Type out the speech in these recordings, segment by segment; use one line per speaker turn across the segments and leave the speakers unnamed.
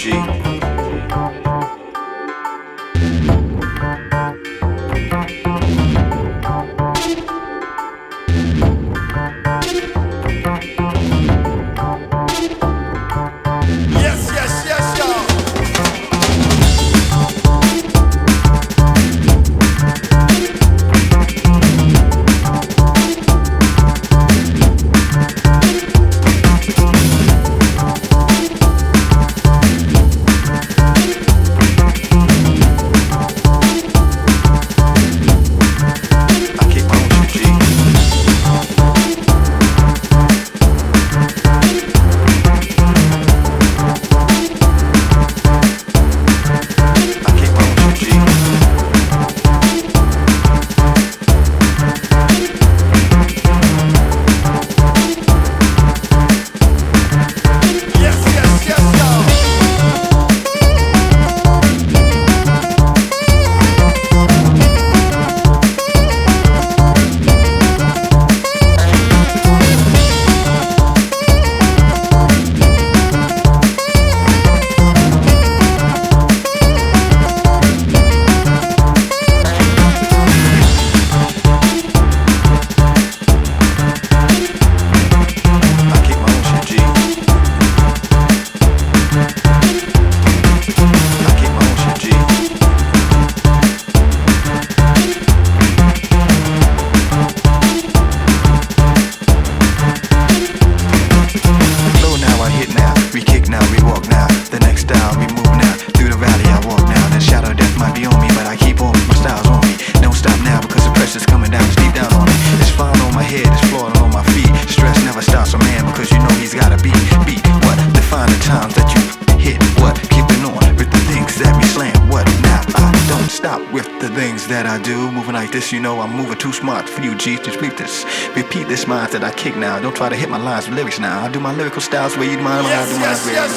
You know I'm moving too smart for you, G. Just repeat this mind that I kick now. Don't try to hit my lines with lyrics now. I do my lyrical styles where you mind. I do mine where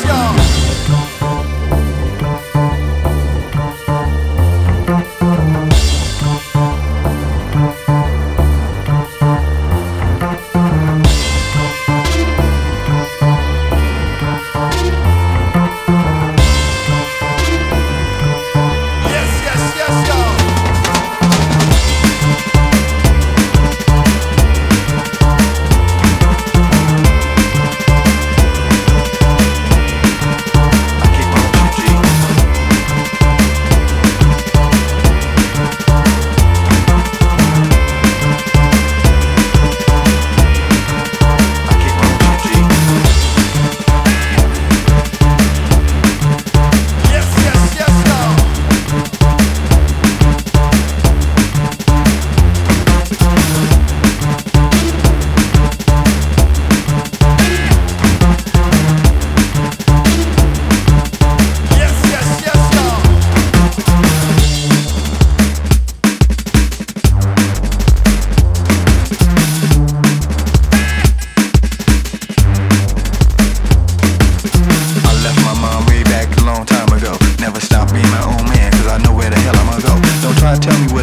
y'all.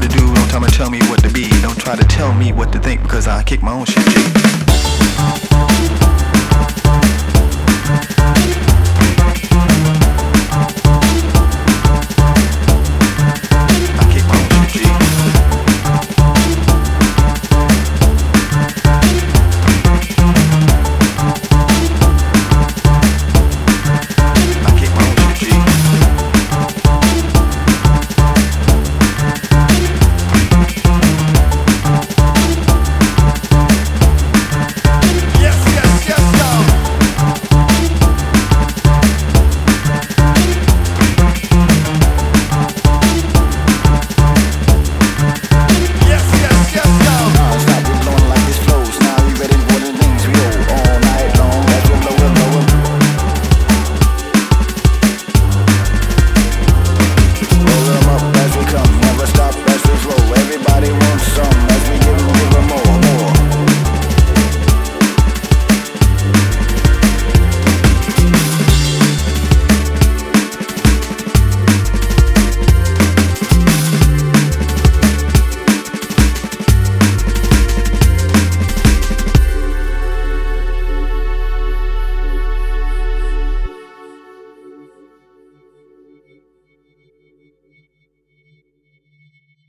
Tell me what to be. Don't try to tell me what to think because I kick my own shit, G.